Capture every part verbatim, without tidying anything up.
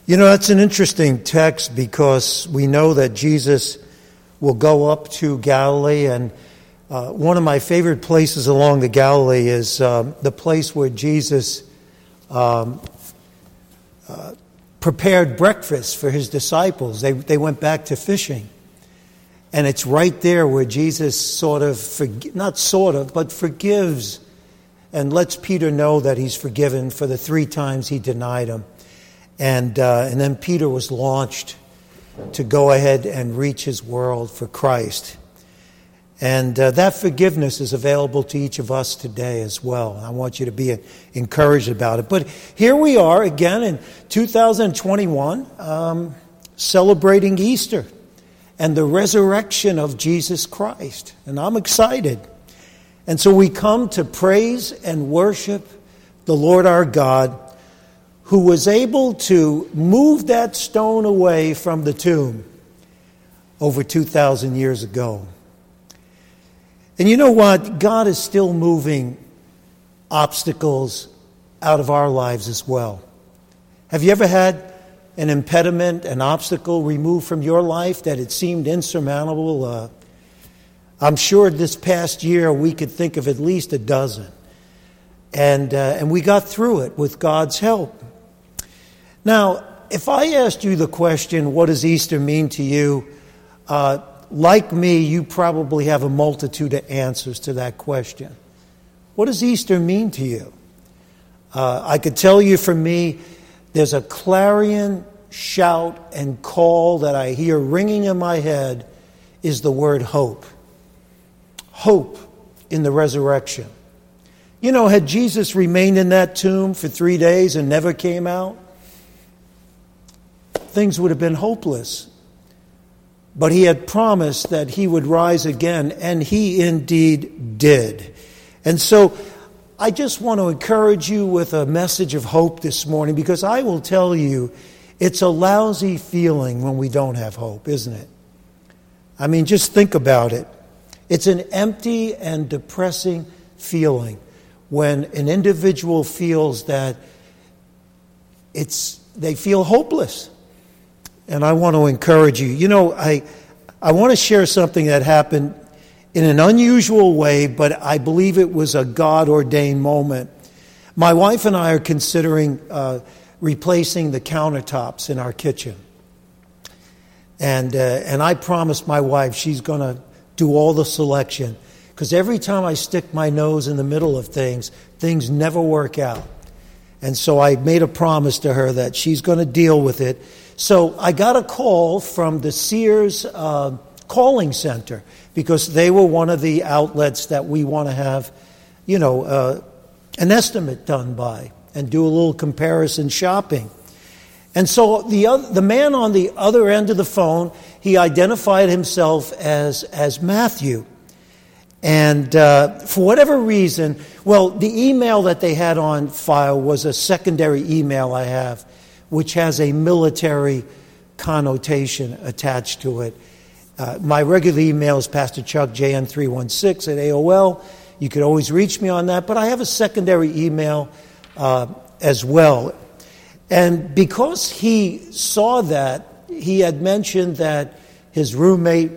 You know, that's an interesting text because we know that Jesus will go up to Galilee, and uh, one of my favorite places along the Galilee is um, the place where Jesus um, uh, prepared breakfast for his disciples. They they went back to fishing, and it's right there where Jesus sort of, forg- not sort of, but forgives and lets Peter know that he's forgiven for the three times he denied him. And uh, and then Peter was launched to go ahead and reach his world for Christ. And uh, that forgiveness is available to each of us today as well. I want you to be encouraged about it. But here we are again in two thousand twenty-one, um, celebrating Easter and the resurrection of Jesus Christ. And I'm excited. And so we come to praise and worship the Lord our God, who was able to move that stone away from the tomb over two thousand years ago. And you know what? God is still moving obstacles out of our lives as well. Have you ever had an impediment, an obstacle removed from your life that it seemed insurmountable? Uh, I'm sure this past year we could think of at least a dozen. And, uh, and we got through it with God's help. Now, if I asked you the question, what does Easter mean to you? Uh, like me, you probably have a multitude of answers to that question. What does Easter mean to you? Uh, I could tell you for me, there's a clarion shout and call that I hear ringing in my head is the word hope. Hope in the resurrection. You know, had Jesus remained in that tomb for three days and never came out, things would have been hopeless. But he had promised that he would rise again, and he indeed did. And so I just want to encourage you with a message of hope this morning, because I will tell you, it's a lousy feeling when we don't have hope, isn't it? I mean, just think about it. It's an empty and depressing feeling when an individual feels that it's they feel hopeless. And I want to encourage you. You know, I I want to share something that happened in an unusual way, but I believe it was a God-ordained moment. My wife and I are considering uh, replacing the countertops in our kitchen. And uh, and I promised my wife she's going to do all the selection. Because every time I stick my nose in the middle of things, things never work out. And so I made a promise to her that she's going to deal with it. So I got a call from the Sears uh, calling center, because they were one of the outlets that we want to have, you know, uh, an estimate done by and do a little comparison shopping. And so the other, the man on the other end of the phone, he identified himself as as Matthew. And uh, for whatever reason, well, the email that they had on file was a secondary email I have, which has a military connotation attached to it. Uh, my regular email is Pastor Chuck J N three one six at A O L. You could always reach me on that, but I have a secondary email uh, as well. And because he saw that, he had mentioned that his roommate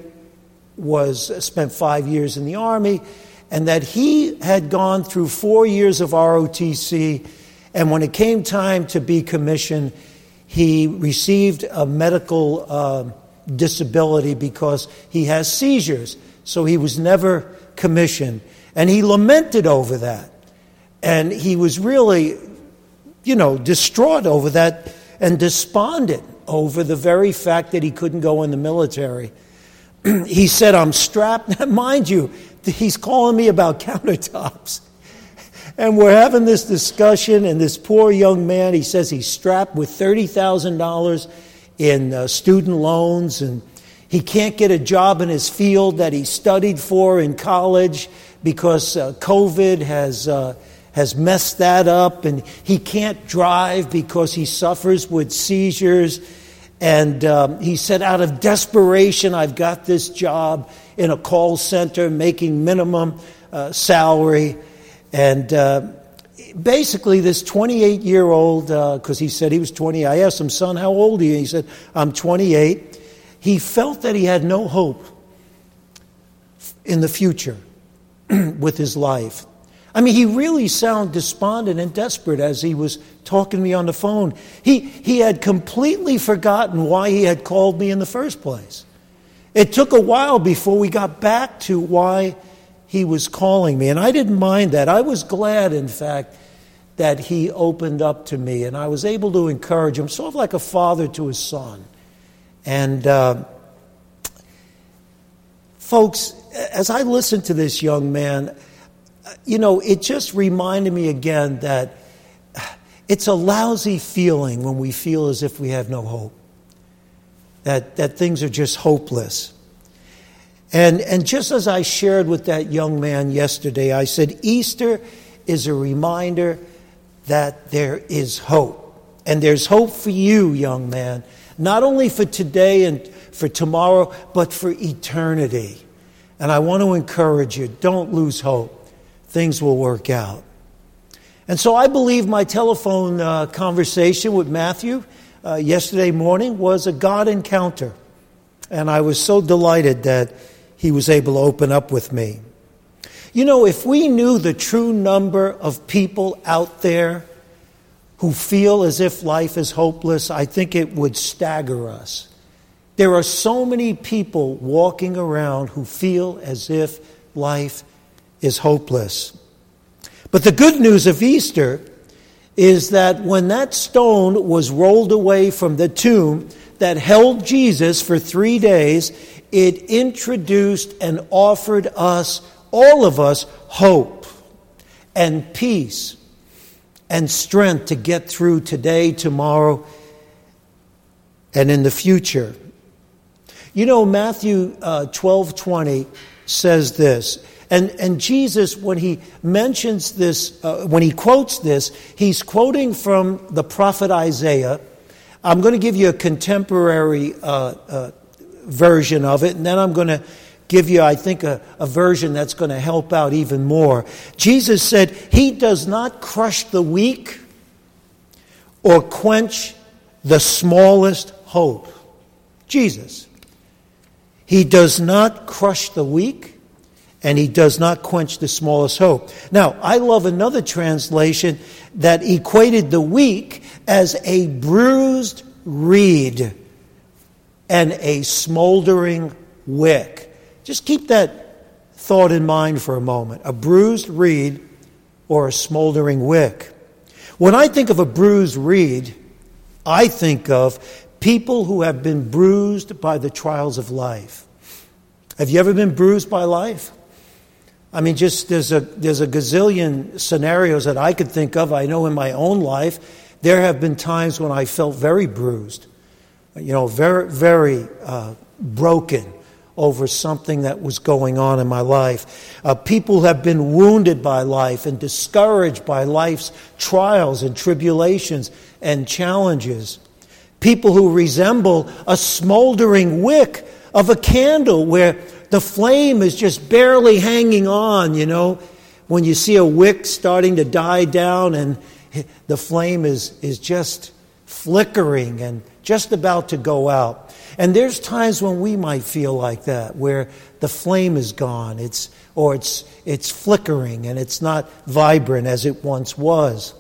was spent five years in the Army, and that he had gone through four years of R O T C, and when it came time to be commissioned, he received a medical uh, disability because he has seizures, so he was never commissioned. And he lamented over that, and he was really, you know, distraught over that and despondent over the very fact that he couldn't go in the military. He said, I'm strapped. Mind you, he's calling me about countertops. And we're having this discussion, and this poor young man, he says he's strapped with thirty thousand dollars in uh, student loans, and he can't get a job in his field that he studied for in college because uh, COVID has uh, has messed that up, and he can't drive because he suffers with seizures. And um, he said, out of desperation, I've got this job in a call center making minimum uh, salary. And uh, basically, this twenty-eight-year-old, because uh, he said he was twenty, I asked him, son, how old are you? He said, I'm twenty-eight. He felt that he had no hope in the future with his life. I mean, he really sounded despondent and desperate as he was talking to me on the phone. He, he had completely forgotten why he had called me in the first place. It took a while before we got back to why he was calling me, and I didn't mind that. I was glad, in fact, that he opened up to me, and I was able to encourage him, sort of like a father to his son. And uh, folks, as I listened to this young man, you know, it just reminded me again that it's a lousy feeling when we feel as if we have no hope, that that things are just hopeless. And and just as I shared with that young man yesterday, I said, Easter is a reminder that there is hope. And there's hope for you, young man, not only for today and for tomorrow, but for eternity. And I want to encourage you, don't lose hope. Things will work out. And so I believe my telephone uh, conversation with Matthew uh, yesterday morning was a God encounter. And I was so delighted that he was able to open up with me. You know, if we knew the true number of people out there who feel as if life is hopeless, I think it would stagger us. There are so many people walking around who feel as if life is hopeless. But the good news of Easter is that when that stone was rolled away from the tomb that held Jesus for three days, it introduced and offered us, all of us, hope and peace and strength to get through today, tomorrow, and in the future. You know, Matthew uh, twelve twenty says this. And, and Jesus, when he mentions this, uh, when he quotes this, he's quoting from the prophet Isaiah. I'm going to give you a contemporary uh, uh, version of it, and then I'm going to give you, I think, a, a version that's going to help out even more. Jesus said, he does not crush the weak or quench the smallest hope. Jesus. He does not crush the weak, and he does not quench the smallest hope. Now, I love another translation that equated the weak as a bruised reed and a smoldering wick. Just keep that thought in mind for a moment. A bruised reed or a smoldering wick. When I think of a bruised reed, I think of people who have been bruised by the trials of life. Have you ever been bruised by life? I mean, just there's a there's a gazillion scenarios that I could think of. I know in my own life, there have been times when I felt very bruised, you know, very, very uh, broken over something that was going on in my life. Uh, people have been wounded by life and discouraged by life's trials and tribulations and challenges. People who resemble a smoldering wick of a candle where the flame is just barely hanging on, you know, when you see a wick starting to die down and the flame is, is just flickering and just about to go out. And there's times when we might feel like that, where the flame is gone, it's or it's it's flickering and it's not vibrant as it once was.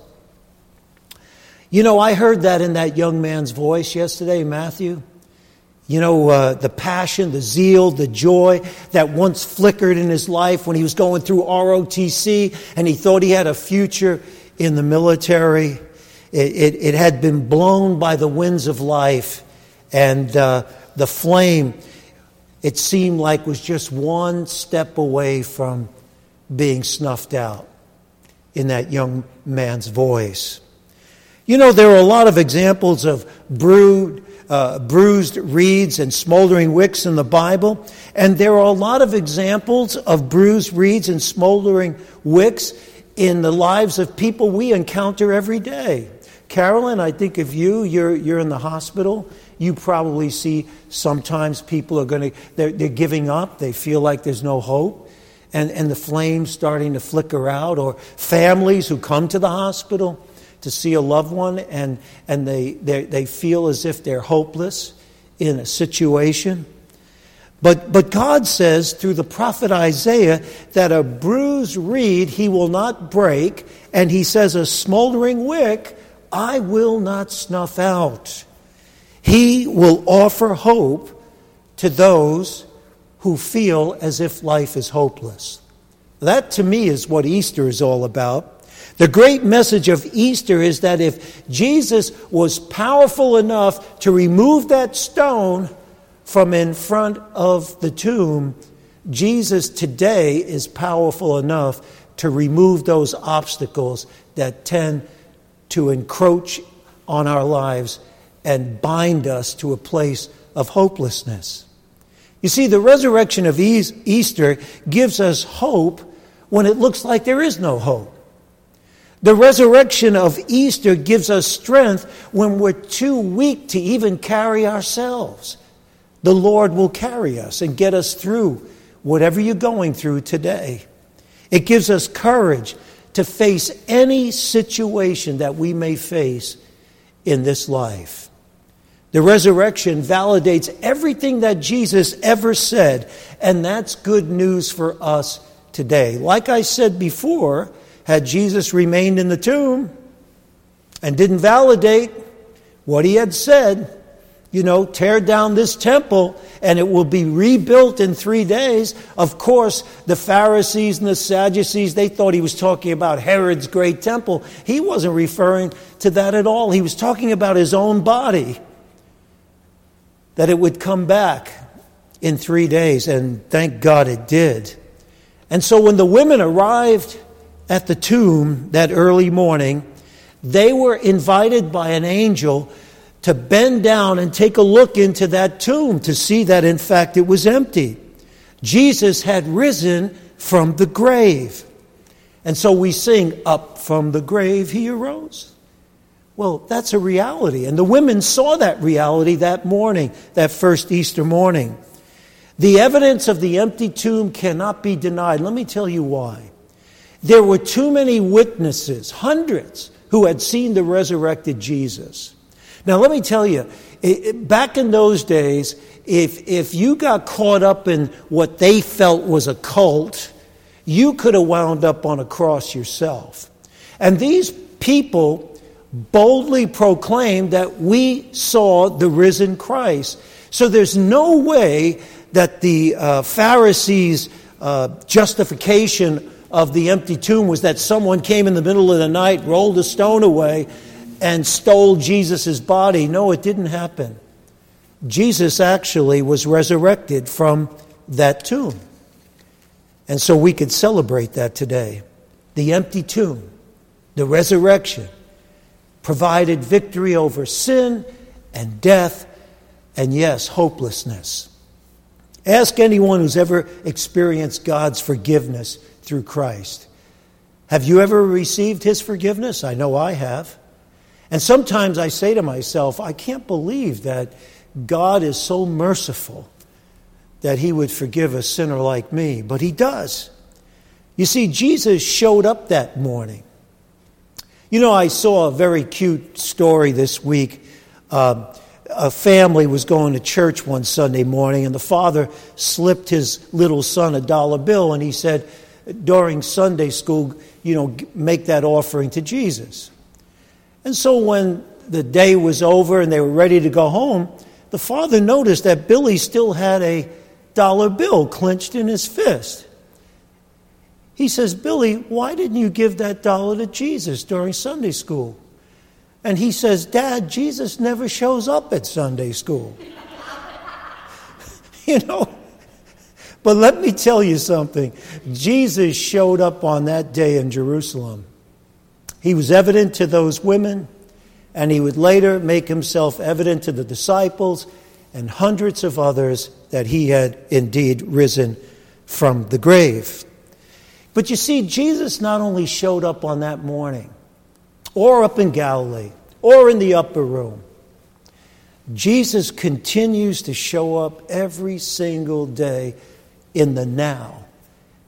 You know, I heard that in that young man's voice yesterday, Matthew. You know, uh, the passion, the zeal, the joy that once flickered in his life when he was going through R O T C and he thought he had a future in the military. It, it, it had been blown by the winds of life, and uh, the flame, it seemed like, was just one step away from being snuffed out in that young man's voice. You know, there are a lot of examples of brewed, uh, bruised reeds and smoldering wicks in the Bible, and there are a lot of examples of bruised reeds and smoldering wicks in the lives of people we encounter every day. Carolyn, I think of you, you're you're in the hospital. You probably see sometimes people are going to, they're, they're giving up. They feel like there's no hope. and, and the flames starting to flicker out, or families who come to the hospital to see a loved one and, and they, they, they feel as if they're hopeless in a situation. But, but God says through the prophet Isaiah that a bruised reed he will not break, and he says a smoldering wick I will not snuff out. He will offer hope to those who feel as if life is hopeless. That to me is what Easter is all about. The great message of Easter is that if Jesus was powerful enough to remove that stone from in front of the tomb, Jesus today is powerful enough to remove those obstacles that tend to encroach on our lives and bind us to a place of hopelessness. You see, the resurrection of Easter gives us hope when it looks like there is no hope. The resurrection of Easter gives us strength when we're too weak to even carry ourselves. The Lord will carry us and get us through whatever you're going through today. It gives us courage to face any situation that we may face in this life. The resurrection validates everything that Jesus ever said, and that's good news for us today. Like I said before, had Jesus remained in the tomb and didn't validate what he had said, you know, tear down this temple and it will be rebuilt in three days. Of course, the Pharisees and the Sadducees, they thought he was talking about Herod's great temple. He wasn't referring to that at all. He was talking about his own body, that it would come back in three days, and thank God it did. And so when the women arrived at the tomb that early morning, they were invited by an angel to bend down and take a look into that tomb to see that, in fact, it was empty. Jesus had risen from the grave. And so we sing, "Up from the grave he arose." Well, that's a reality. And the women saw that reality that morning, that first Easter morning. The evidence of the empty tomb cannot be denied. Let me tell you why. There were too many witnesses, hundreds, who had seen the resurrected Jesus. Now, let me tell you, back in those days, if if you got caught up in what they felt was a cult, you could have wound up on a cross yourself. And these people boldly proclaimed that we saw the risen Christ. So there's no way that the uh, Pharisees' uh, justification of the empty tomb was that someone came in the middle of the night, rolled a stone away, and stole Jesus' body. No, it didn't happen. Jesus actually was resurrected from that tomb. And so we could celebrate that today. The empty tomb, the resurrection, provided victory over sin and death and, yes, hopelessness. Ask anyone who's ever experienced God's forgiveness through Christ. Have you ever received his forgiveness? I know I have. And sometimes I say to myself, I can't believe that God is so merciful that he would forgive a sinner like me. But he does. You see, Jesus showed up that morning. You know, I saw a very cute story this week. Um, a family was going to church one Sunday morning, and the father slipped his little son a dollar bill, and he said, during Sunday school, you know, make that offering to Jesus. And so when the day was over and they were ready to go home, the father noticed that Billy still had a dollar bill clenched in his fist. He says, "Billy, why didn't you give that dollar to Jesus during Sunday school?" And he says, "Dad, Jesus never shows up at Sunday school." You know, but let me tell you something. Jesus showed up on that day in Jerusalem. He was evident to those women, and he would later make himself evident to the disciples and hundreds of others that he had indeed risen from the grave. But you see, Jesus not only showed up on that morning, or up in Galilee, or in the upper room. Jesus continues to show up every single day in the now,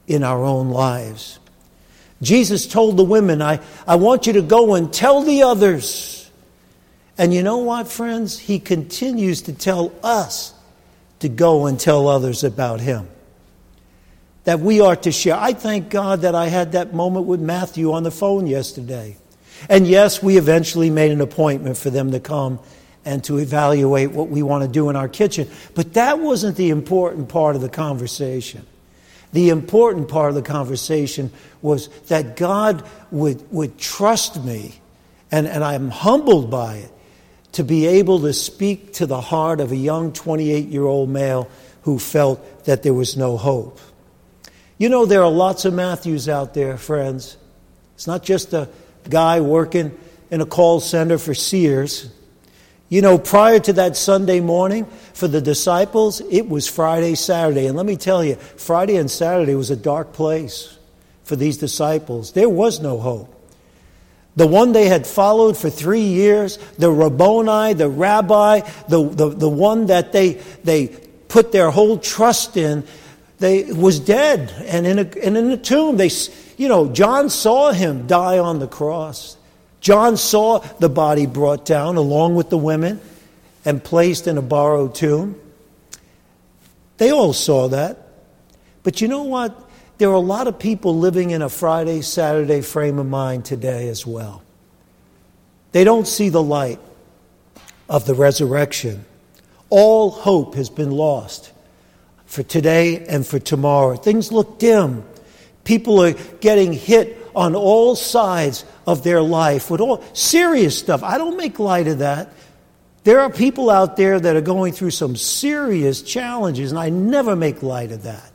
in our own lives. Jesus told the women, I, I want you to go and tell the others. And you know what, friends? He continues to tell us to go and tell others about him. That we are to share. I thank God that I had that moment with Matthew on the phone yesterday. And yes, we eventually made an appointment for them to come and to evaluate what we want to do in our kitchen. But that wasn't the important part of the conversation. The important part of the conversation was that God would, would trust me, and, and I'm humbled by it, to be able to speak to the heart of a young twenty-eight-year-old male who felt that there was no hope. You know, there are lots of Matthews out there, friends. It's not just a guy working in a call center for Sears. You know, prior to that Sunday morning, for the disciples, it was Friday, Saturday. And let me tell you, Friday and Saturday was a dark place for these disciples. There was no hope. The one they had followed for three years, the Rabboni, the rabbi, the, the, the one that they, they put their whole trust in, they was dead and in a, and in a tomb. They, you know, John saw him die on the cross. John saw the body brought down along with the women and placed in a borrowed tomb. They all saw that. But you know what? There are a lot of people living in a Friday, Saturday frame of mind today as well. They don't see the light of the resurrection. All hope has been lost for today and for tomorrow. Things look dim. People are getting hit on all sides of their life with all serious stuff. I don't make light of that. There are people out there that are going through some serious challenges, and I never make light of that.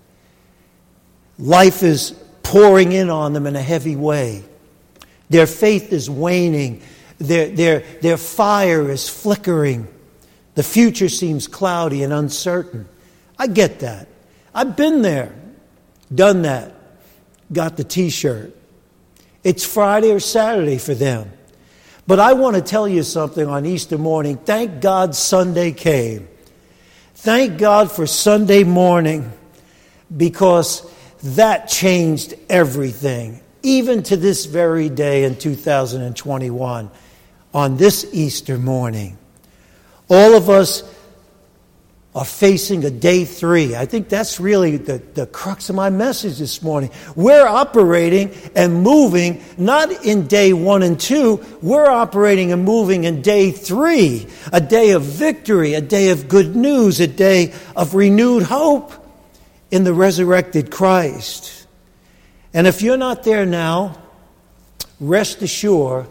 Life is pouring in on them in a heavy way. Their faith is waning. Their, their, their fire is flickering. The future seems cloudy and uncertain. I get that. I've been there, done that, got the t-shirt. It's Friday or Saturday for them. But I want to tell you something on Easter morning. Thank God Sunday came. Thank God for Sunday morning, because that changed everything. Even to this very day in two thousand twenty-one, on this Easter morning, all of us are facing a day three. I think that's really the, the crux of my message this morning. We're operating and moving not in day one and two. We're operating and moving in day three. A day of victory, a day of good news, a day of renewed hope in the resurrected Christ. And if you're not there now, rest assured,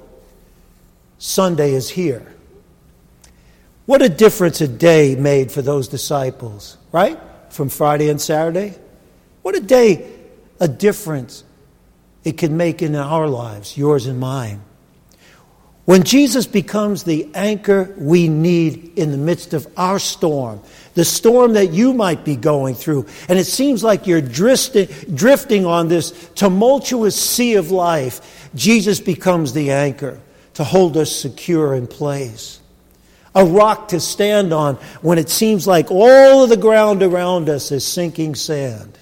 Sunday is here. What a difference a day made for those disciples, right? From Friday and Saturday. What a day, a difference it can make in our lives, yours and mine. When Jesus becomes the anchor we need in the midst of our storm, the storm that you might be going through, and it seems like you're drifting, drifting on this tumultuous sea of life, Jesus becomes the anchor to hold us secure in place. A rock to stand on when it seems like all of the ground around us is sinking sand.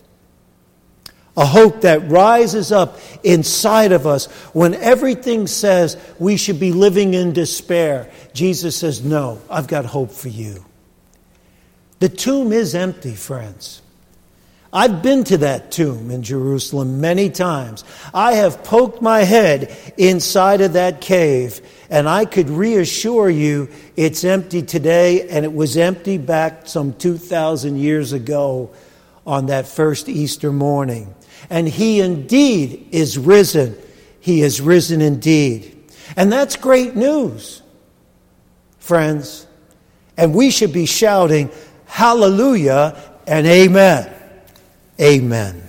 A hope that rises up inside of us when everything says we should be living in despair. Jesus says, no, I've got hope for you. The tomb is empty, friends. I've been to that tomb in Jerusalem many times. I have poked my head inside of that cave, and I could reassure you it's empty today, and it was empty back some two thousand years ago on that first Easter morning. And He indeed is risen. He is risen indeed. And that's great news, friends. And we should be shouting, hallelujah and amen. Amen.